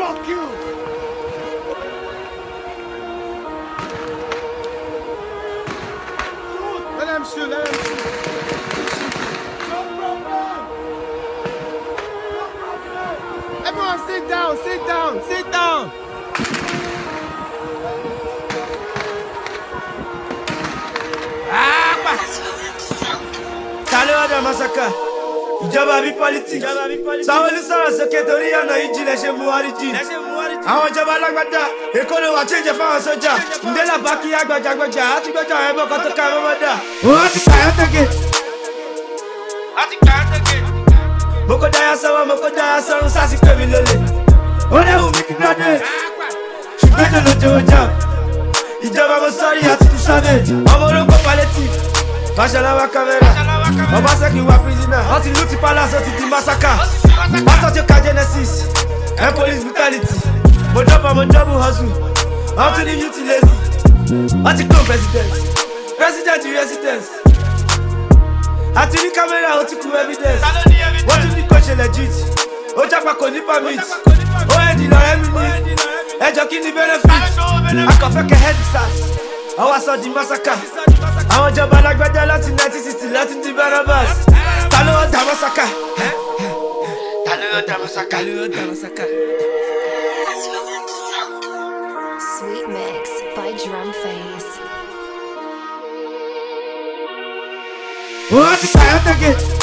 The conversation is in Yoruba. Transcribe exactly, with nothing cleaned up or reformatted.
Fuck you! Let them shoot, let them shoot. No problem! No problem! Everyone sit down, sit down, sit down! Ah, Talo da massacre. Ìjọba bí politics. Sanwó-Olú sọ̀rọ̀ sókè torí ọ̀nà ìjìnlẹ̀ ṣe Buhari jì. Àwọn ìjọba alágbádá Èkó ló wà change fáwọn sójà. Ndélà bá kí agbàjàgbàjà àti gbọ́jà ẹ̀bọ̀ kan tó ká mọ́mọ́ dà. Wọ́n ti kàyọ́ tẹ̀gẹ̀. Mo kó dáyà sọ́wọ́, mo kó dáyà sọ́run sásì pé mi lólè. Ó léwu mi kí graduate. Ṣùgbọ́n èdè ló jẹ́ ọjà. Ìjọba mo sọ́rí àti ti savage. Ọmọ olóńgbò palliative. Fàṣẹláwá kámẹ́rà. Obaseki wa prisoner. All the loot palace, all the massacre. Pastor Joka Genesis. And police brutality. Mo drop on my double hustle. How to leave you to lazy. What the clone president? President to residence. How to the camera, how to prove evidence. What to the coach legit? O japa ko ni permit. O endi lo emini. Ejo kini benefit. I can fake a head sass. I was on the massacre. Àwọn ìjọba alágbádá láti nineteen sixty láti di Barnabas. Ta ló dá massacre? Ta ló dá massacre? Ta ló dá massacre? Sweet Mix by Drumface. Wọ́n ti kàyọ́ tẹ̀gẹ̀.